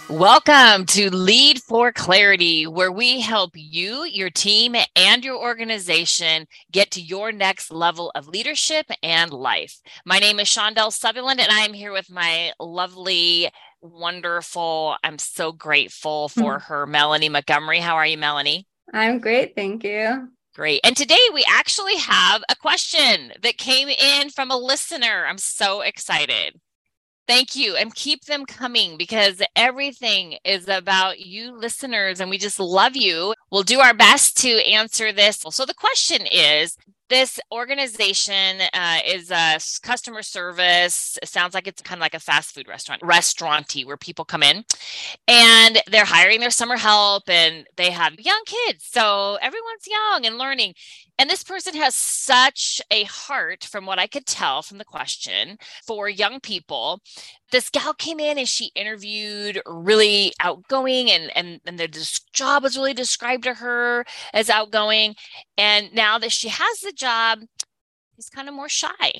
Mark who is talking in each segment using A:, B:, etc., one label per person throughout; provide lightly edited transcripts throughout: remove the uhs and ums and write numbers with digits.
A: Welcome to Lead for Clarity, where we help you, your team, and your organization get to your next level of leadership and life. My name is Shondell Sutherland, and I am here with my lovely, wonderful, I'm so grateful for her, Melanie Montgomery. How are you, Melanie?
B: I'm great, thank you.
A: Great. And today we actually have a question that came in from a listener. I'm so excited. Thank you. And keep them coming because everything is about you listeners and we just love you. We'll do our best to answer this. So the question is, this organization is customer service. It sounds like it's kind of like a fast food restauranty where people come in and they're hiring their summer help and they have young kids. So everyone's young and learning. And this person has such a heart, from what I could tell from the question, for young people. This gal came in and she interviewed really outgoing and the job was really described to her as outgoing. And now that she has the job, she's kind of more shy.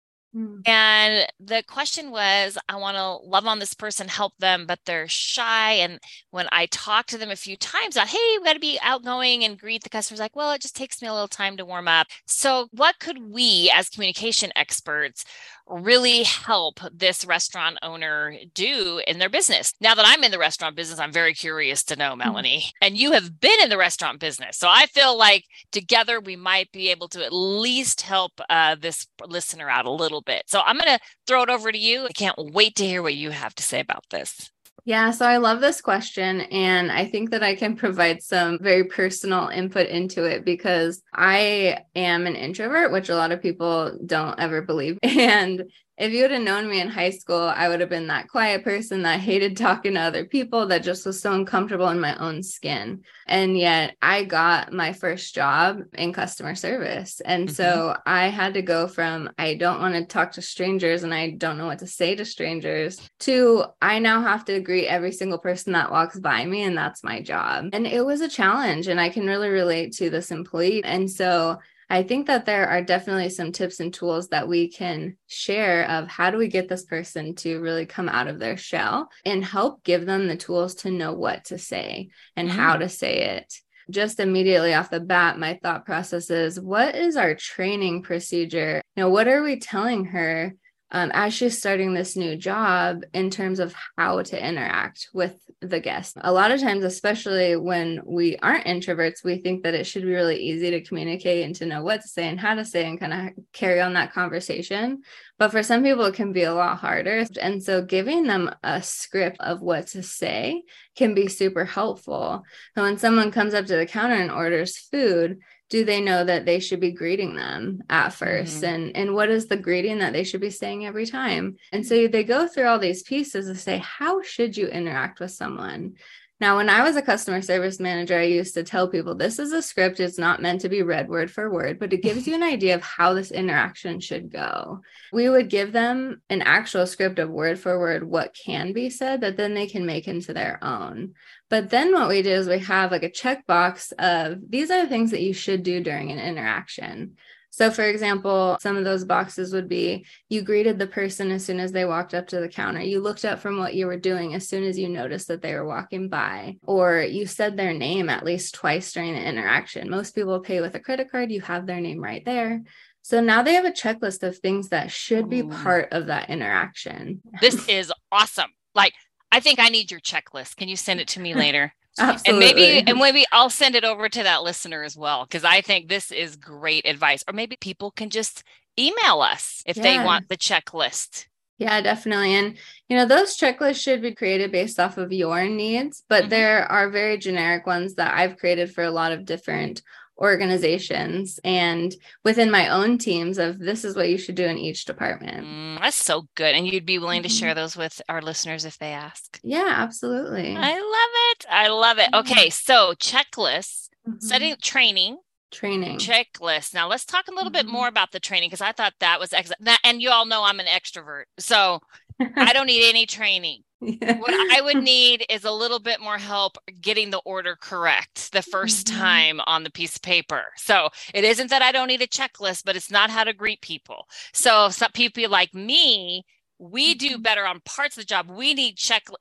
A: And the question was, I want to love on this person, help them, but they're shy. And when I talked to them a few times about, hey, we got to be outgoing and greet the customers, like, well, it just takes me a little time to warm up. So what could we as communication experts really help this restaurant owner do in their business? Now that I'm in the restaurant business, I'm very curious to know, Melanie, and you have been in the restaurant business. So I feel like together we might be able to at least help this listener out a little bit. So I'm going to throw it over to you. I can't wait to hear what you have to say about this.
B: Yeah, so I love this question. And I think that I can provide some very personal input into it because I am an introvert, which a lot of people don't ever believe. And if you would have known me in high school, I would have been that quiet person that hated talking to other people, that just was so uncomfortable in my own skin. And yet I got my first job in customer service. And so I had to go from, I don't want to talk to strangers and I don't know what to say to strangers, to I now have to greet every single person that walks by me. And that's my job. And it was a challenge. And I can really relate to this employee. And so I think that there are definitely some tips and tools that we can share of how do we get this person to really come out of their shell and help give them the tools to know what to say and how to say it. Just immediately off the bat, my thought process is, what is our training procedure? What are we telling her as she's starting this new job in terms of how to interact with the guest? A lot of times, especially when we aren't introverts, we think that it should be really easy to communicate and to know what to say and how to say and kind of carry on that conversation. But for some people, it can be a lot harder. And so giving them a script of what to say can be super helpful. So when someone comes up to the counter and orders food, do they know that they should be greeting them at first? And what is the greeting that they should be saying every time? And so they go through all these pieces to say, how should you interact with someone? Now, when I was a customer service manager, I used to tell people this is a script. It's not meant to be read word for word, but it gives you an idea of how this interaction should go. We would give them an actual script of word for word what can be said that then they can make into their own. But then what we do is we have like a checkbox of these are the things that you should do during an interaction. So for example, some of those boxes would be, you greeted the person as soon as they walked up to the counter. You looked up from what you were doing as soon as you noticed that they were walking by, or you said their name at least twice during the interaction. Most people pay with a credit card. You have their name right there. So now they have a checklist of things that should be part of that interaction.
A: This is awesome. Like, I think I need your checklist. Can you send it to me later?
B: Absolutely.
A: And maybe I'll send it over to that listener as well, because I think this is great advice. Or maybe people can just email us if they want the checklist.
B: Yeah, definitely. And, those checklists should be created based off of your needs, but there are very generic ones that I've created for a lot of different organizations and within my own teams of this is what you should do in each department.
A: That's so good. And you'd be willing to share those with our listeners if they ask?
B: Yeah, absolutely.
A: I love it. I love it. Okay. So checklists, setting training. Checklist. Now let's talk a little bit more about the training because I thought that was excellent. And you all know I'm an extrovert, so I don't need any training. What I would need is a little bit more help getting the order correct the first time on the piece of paper. So it isn't that I don't need a checklist, but it's not how to greet people. So some people like me We do better on parts of the job. We need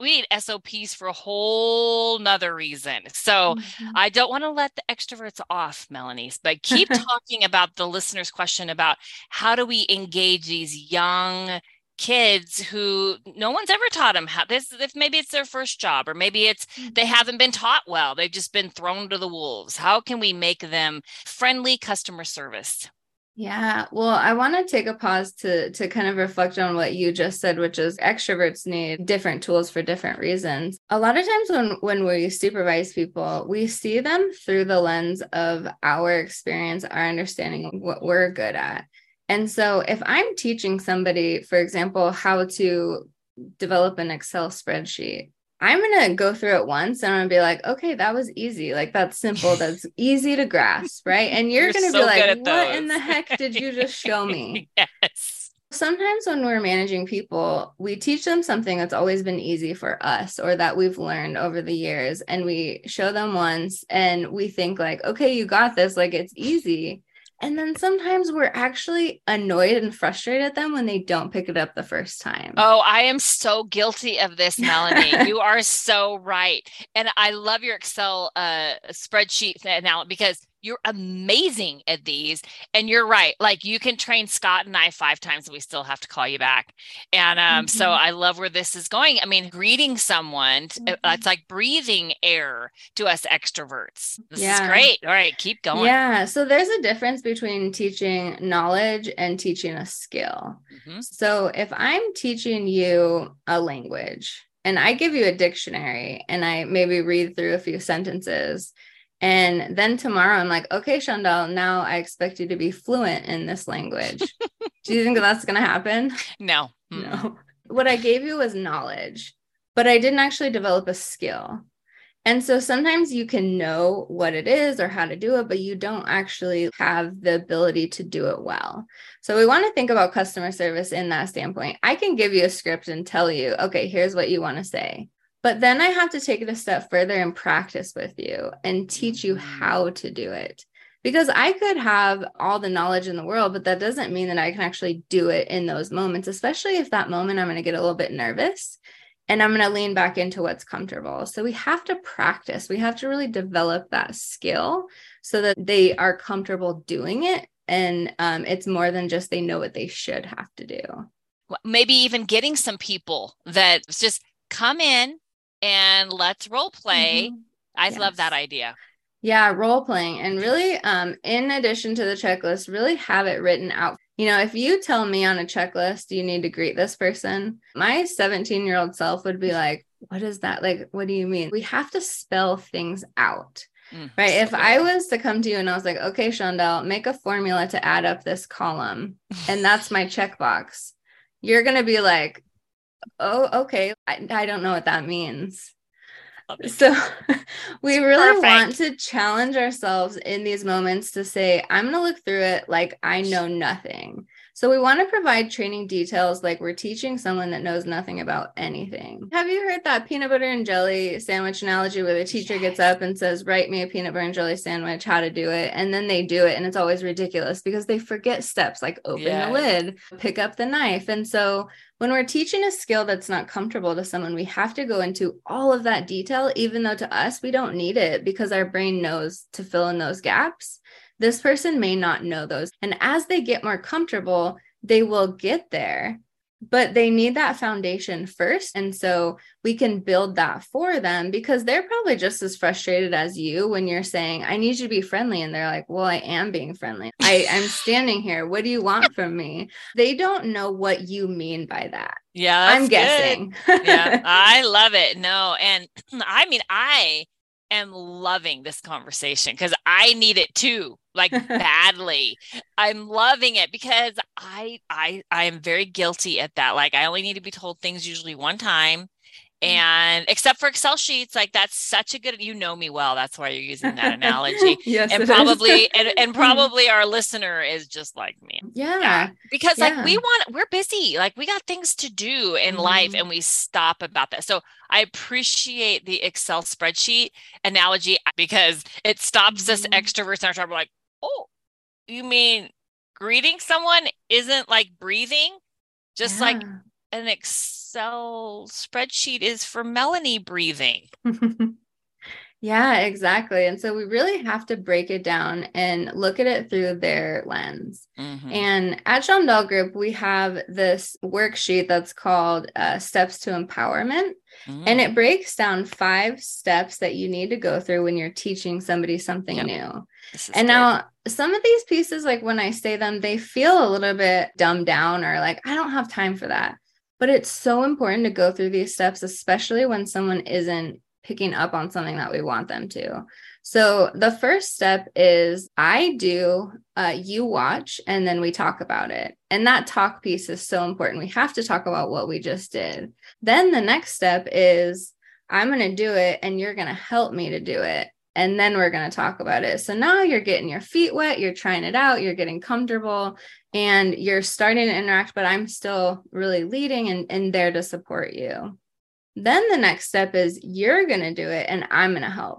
A: SOPs for a whole nother reason. So I don't want to let the extroverts off, Melanie, but keep talking about the listener's question about how do we engage these young kids who no one's ever taught them how this, if maybe it's their first job, or maybe it's they haven't been taught well. They've just been thrown to the wolves. How can we make them friendly customer service?
B: Yeah, well, I want to take a pause to kind of reflect on what you just said, which is extroverts need different tools for different reasons. A lot of times when we supervise people, we see them through the lens of our experience, our understanding of what we're good at. And so if I'm teaching somebody, for example, how to develop an Excel spreadsheet, I'm going to go through it once and I'm going to be like, okay, that was easy. Like, that's simple. That's easy to grasp. Right. And you're going to
A: so
B: be like, what in the heck did you just show me?
A: Yes.
B: Sometimes when we're managing people, we teach them something that's always been easy for us or that we've learned over the years. And we show them once and we think like, okay, you got this. Like, it's easy. And then sometimes we're actually annoyed and frustrated at them when they don't pick it up the first time.
A: Oh, I am so guilty of this, Melanie. You are so right. And I love your Excel spreadsheet now because you're amazing at these. And you're right. Like, you can train Scott and I 5 times and we still have to call you back. And so I love where this is going. I mean, greeting someone, it's like breathing air to us extroverts. This is great. All right, keep going.
B: Yeah. So there's a difference between teaching knowledge and teaching a skill. So if I'm teaching you a language and I give you a dictionary and I maybe read through a few sentences, and then tomorrow I'm like, okay, Shondell, now I expect you to be fluent in this language. Do you think that's going to happen?
A: No.
B: No. What I gave you was knowledge, but I didn't actually develop a skill. And so sometimes you can know what it is or how to do it, but you don't actually have the ability to do it well. So we want to think about customer service in that standpoint. I can give you a script and tell you, okay, here's what you want to say. But then I have to take it a step further and practice with you and teach you how to do it. Because I could have all the knowledge in the world, but that doesn't mean that I can actually do it in those moments, especially if that moment I'm going to get a little bit nervous and I'm going to lean back into what's comfortable. So we have to practice. We have to really develop that skill so that they are comfortable doing it. And it's more than just they know what they should have to do.
A: Maybe even getting some people that just come in and let's role play. I love that idea.
B: Yeah, role playing. And really, in addition to the checklist, really have it written out. You know, if you tell me on a checklist, you need to greet this person, my 17-year-old self would be like, what is that? Like, what do you mean? We have to spell things out, right? So if I was to come to you and I was like, okay, Shondell, make a formula to add up this column, and that's my checkbox, you're going to be like, oh, okay, I don't know what that means. So we really want to challenge ourselves in these moments to say, I'm going to look through it like I know nothing. So we want to provide training details like we're teaching someone that knows nothing about anything. Have you heard that peanut butter and jelly sandwich analogy where the teacher gets up and says, write me a peanut butter and jelly sandwich, how to do it? And then they do it. And it's always ridiculous because they forget steps like open the lid, pick up the knife. And so when we're teaching a skill that's not comfortable to someone, we have to go into all of that detail, even though to us, we don't need it because our brain knows to fill in those gaps. This person may not know those. And as they get more comfortable, they will get there, but they need that foundation first. And so we can build that for them because they're probably just as frustrated as you when you're saying, I need you to be friendly. And they're like, well, I am being friendly. I'm standing here. What do you want from me? They don't know what you mean by that.
A: Yeah,
B: I'm guessing.
A: Yeah, I love it. No. And I mean, I am loving this conversation because I need it too, like badly. I'm loving it because I am very guilty at that. Like, I only need to be told things usually one time. And except for Excel sheets, like that's such a good, you know me well. That's why you're using that analogy.
B: Yes,
A: and probably, and probably our listener is just like me.
B: Yeah.
A: Because like we're busy, like we got things to do in life and we stop about that. So I appreciate the Excel spreadsheet analogy because it stops us extroverts in our job. We're like, oh, you mean greeting someone isn't like breathing? Just like an Excel spreadsheet is for Melanie breathing.
B: Yeah, exactly. And so we really have to break it down and look at it through their lens.
A: Mm-hmm.
B: And at Shondell Group, we have this worksheet that's called Steps to Empowerment. And it breaks down 5 steps that you need to go through when you're teaching somebody something new. And now some of these pieces, like when I say them, they feel a little bit dumbed down or like, I don't have time for that. But it's so important to go through these steps, especially when someone isn't picking up on something that we want them to. So the first step is I do, you watch, and then we talk about it. And that talk piece is so important. We have to talk about what we just did. Then the next step is I'm going to do it and you're going to help me to do it. And then we're going to talk about it. So now you're getting your feet wet, you're trying it out, you're getting comfortable, and you're starting to interact, but I'm still really leading and there to support you. Then the next step is you're going to do it and I'm going to help.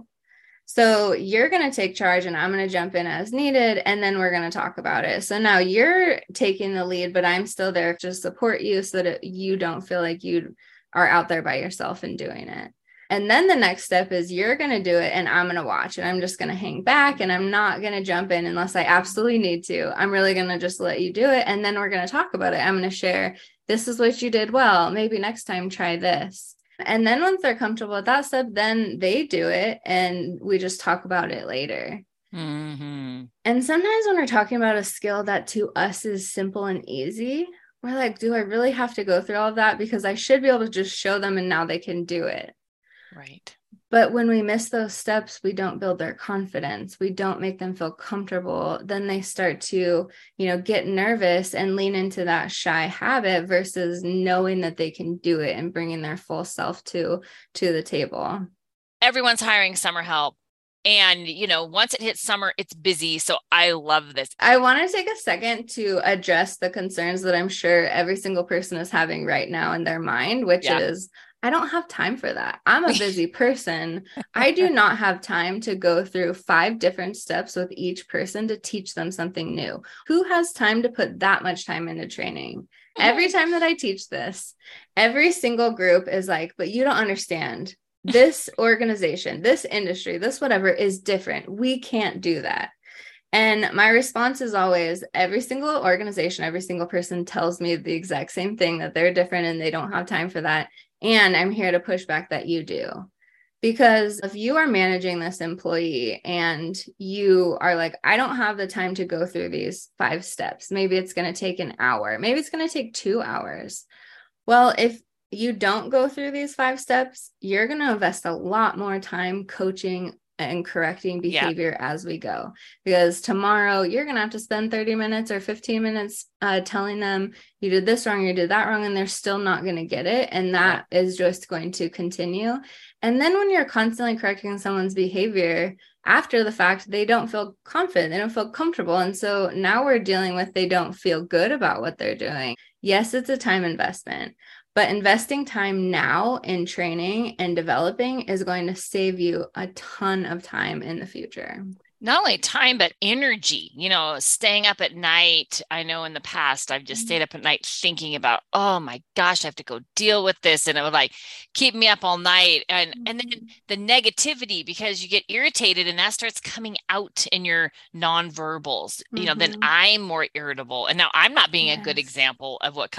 B: So you're going to take charge and I'm going to jump in as needed. And then we're going to talk about it. So now you're taking the lead, but I'm still there to support you so that you don't feel like you are out there by yourself and doing it. And then the next step is you're going to do it and I'm going to watch and I'm just going to hang back and I'm not going to jump in unless I absolutely need to. I'm really going to just let you do it. And then we're going to talk about it. I'm going to share, this is what you did well. Maybe next time try this. And then once they're comfortable with that step, then they do it and we just talk about it later.
A: Mm-hmm.
B: And sometimes when we're talking about a skill that to us is simple and easy, we're like, do I really have to go through all of that? Because I should be able to just show them and now they can do it.
A: Right.
B: But when we miss those steps, we don't build their confidence. We don't make them feel comfortable. Then they start to, get nervous and lean into that shy habit versus knowing that they can do it and bringing their full self to the table.
A: Everyone's hiring summer help. And, once it hits summer, it's busy. So I love this.
B: I want to take a second to address the concerns that I'm sure every single person is having right now in their mind, which is, I don't have time for that. I'm a busy person. I do not have time to go through 5 different steps with each person to teach them something new. Who has time to put that much time into training? Every time that I teach this, every single group is like, but you don't understand. This organization, this industry, this whatever is different. We can't do that. And my response is always, every single organization, every single person tells me the exact same thing, that they're different and they don't have time for that. And I'm here to push back that you do. Because if you are managing this employee and you are like, I don't have the time to go through these 5 steps, maybe it's going to take an hour, maybe it's going to take 2 hours. Well, if you don't go through these 5 steps, you're going to invest a lot more time coaching and correcting behavior as we go, because tomorrow you're going to have to spend 30 minutes or 15 minutes telling them you did this wrong, you did that wrong, and they're still not going to get it. And that is just going to continue. And then when you're constantly correcting someone's behavior after the fact, they don't feel confident, they don't feel comfortable. And so now we're dealing with, they don't feel good about what they're doing. Yes, it's a time investment. But investing time now in training and developing is going to save you a ton of time in the future.
A: Not only time, but energy, staying up at night. I know in the past, I've just stayed up at night thinking about, oh my gosh, I have to go deal with this. And it would keep me up all night. And then the negativity, because you get irritated and that starts coming out in your nonverbals, then I'm more irritable. And now I'm not being a good example of what,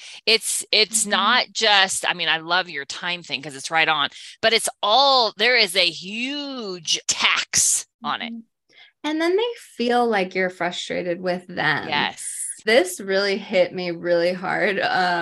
A: it's not just, I love your time thing because it's right on, but there is a huge tax on it.
B: And then they feel like you're frustrated with them.
A: Yes.
B: This really hit me really hard.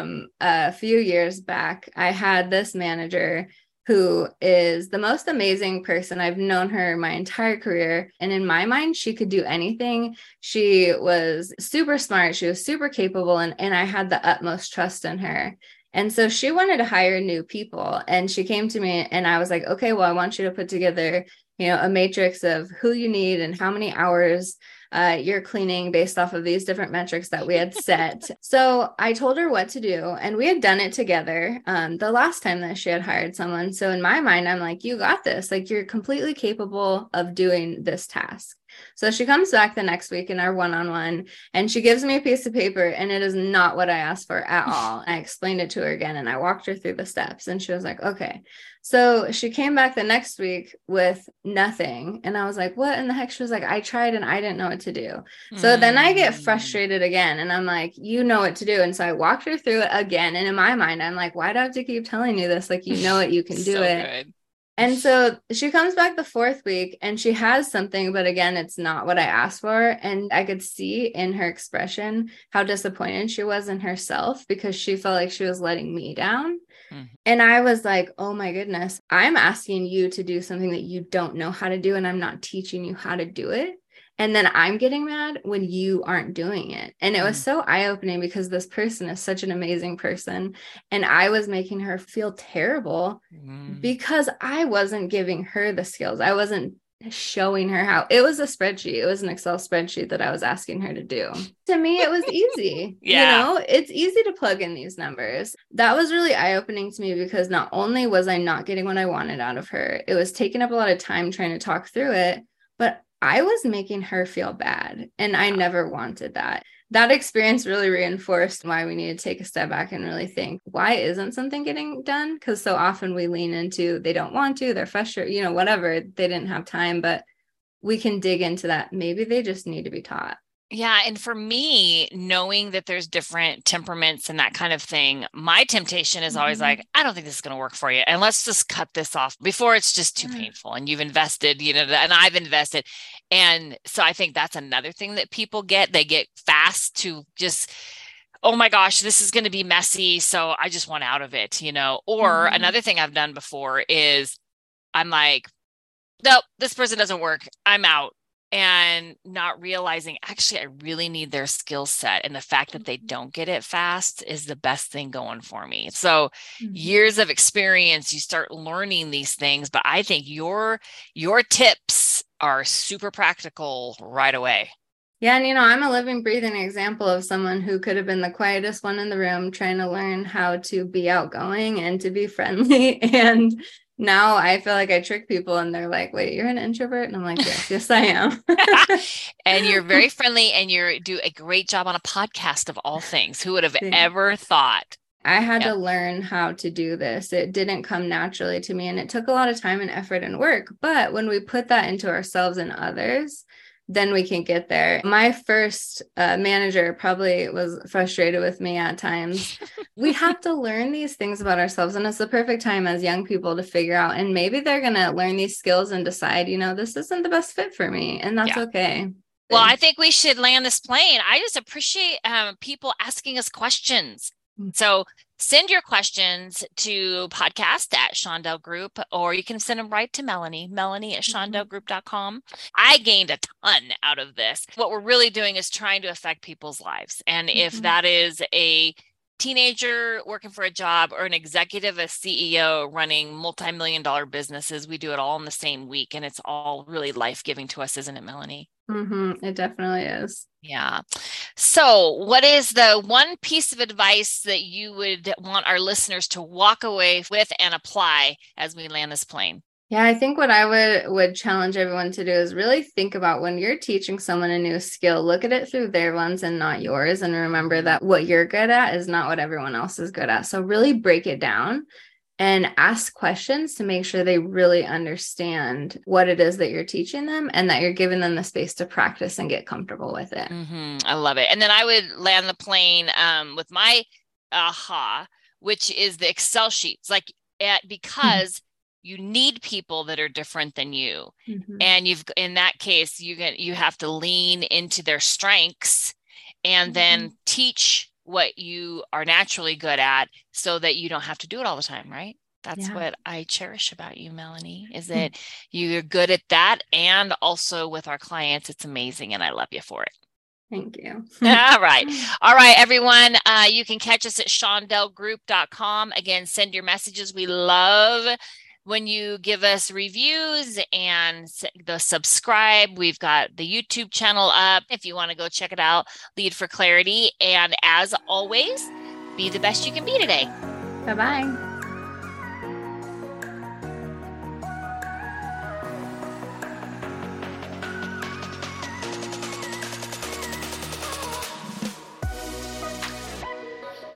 B: A few years back, I had this manager who is the most amazing person. I've known her my entire career. And in my mind, she could do anything. She was super smart. She was super capable. And I had the utmost trust in her. And so she wanted to hire new people. And she came to me and I was like, okay, well, I want you to put together a matrix of who you need and how many hours you're cleaning based off of these different metrics that we had set. So I told her what to do and we had done it together the last time that she had hired someone. So in my mind, I'm like, you got this, you're completely capable of doing this task. So she comes back the next week in our one-on-one and she gives me a piece of paper and it is not what I asked for at all. I explained it to her again and I walked her through the steps and she was like, okay. So she came back the next week with nothing. And I was like, what in the heck? She was like, I tried and I didn't know what to do. So then I get frustrated again and I'm like, you know what to do. And so I walked her through it again. And in my mind, I'm like, why do I have to keep telling you this? Like, you know it, you can do it. Good. And so she comes back the fourth week and she has something, but again, it's not what I asked for. And I could see in her expression how disappointed she was in herself because she felt like she was letting me down. Mm-hmm. And I was like, oh my goodness, I'm asking you to do something that you don't know how to do. And I'm not teaching you how to do it. And then I'm getting mad when you aren't doing it. And it was so eye-opening because this person is such an amazing person. And I was making her feel terrible because I wasn't giving her the skills. I wasn't showing her how. It was a spreadsheet. It was an Excel spreadsheet that I was asking her to do. To me, it was easy. Yeah. You know, it's easy to plug in these numbers. That was really eye-opening to me because not only was I not getting what I wanted out of her, it was taking up a lot of time trying to talk through it, but I was making her feel bad and I never wanted that. That experience really reinforced why we need to take a step back and really think, why isn't something getting done? Because so often we lean into, they don't want to, they're frustrated, you know, whatever, they didn't have time, but we can dig into that. Maybe they just need to be taught.
A: Yeah. And for me, knowing that there's different temperaments and that kind of thing, my temptation is always like, I don't think this is going to work for you. And let's just cut this off before it's just too painful. And you've invested, you know, and I've invested. And so I think that's another thing that people get. They get fast to just, oh my gosh, this is going to be messy. So I just want out of it, you know. Or another thing I've done before is I'm like, nope, this person doesn't work. I'm out. And not realizing actually I really need their skill set, and the fact that they don't get it fast is the best thing going for me. So years of experience, you start learning these things, but I think your tips are super practical right away.
B: Yeah. And, you know, I'm a living, breathing example of someone who could have been the quietest one in the room trying to learn how to be outgoing and to be friendly. And now I feel like I trick people and they're like, wait, you're an introvert? And I'm like, yes, I am.
A: And you're very friendly and you do a great job on a podcast of all things. Who would have ever thought?
B: I had to learn how to do this. It didn't come naturally to me and it took a lot of time and effort and work. But when we put that into ourselves and others, then we can get there. My first manager probably was frustrated with me at times. We have to learn these things about ourselves. And it's the perfect time as young people to figure out, and maybe they're going to learn these skills and decide, you know, this isn't the best fit for me. And that's okay.
A: Well, I think we should land this plane. I just appreciate people asking us questions. So send your questions to podcast@Shondell Group, or you can send them right to Melanie@ShondellGroup.com. I gained a ton out of this. What we're really doing is trying to affect people's lives. And if that is a teenager working for a job or an executive, a CEO running multi-million-dollar businesses, we do it all in the same week. And it's all really life-giving to us, isn't it, Melanie?
B: It definitely is.
A: Yeah. So what is the one piece of advice that you would want our listeners to walk away with and apply as we land this plane?
B: Yeah, I think what I would challenge everyone to do is really think about when you're teaching someone a new skill, look at it through their lens and not yours. And remember that what you're good at is not what everyone else is good at. So really break it down and ask questions to make sure they really understand what it is that you're teaching them and that you're giving them the space to practice and get comfortable with it.
A: I love it. And then I would land the plane with my aha, which is the Excel sheets, because you need people that are different than you. And in that case, you have to lean into their strengths and then teach what you are naturally good at so that you don't have to do it all the time, right? That's what I cherish about you, Melanie, is that you're good at that. And also with our clients, it's amazing. And I love you for it.
B: Thank you.
A: All right. All right, everyone. You can catch us at ShondellGroup.com. Again, send your messages. We love when you give us reviews and the subscribe. We've got the YouTube channel up if you want to go check it out. Lead for Clarity. And as always, be the best you can be today.
B: Bye-bye.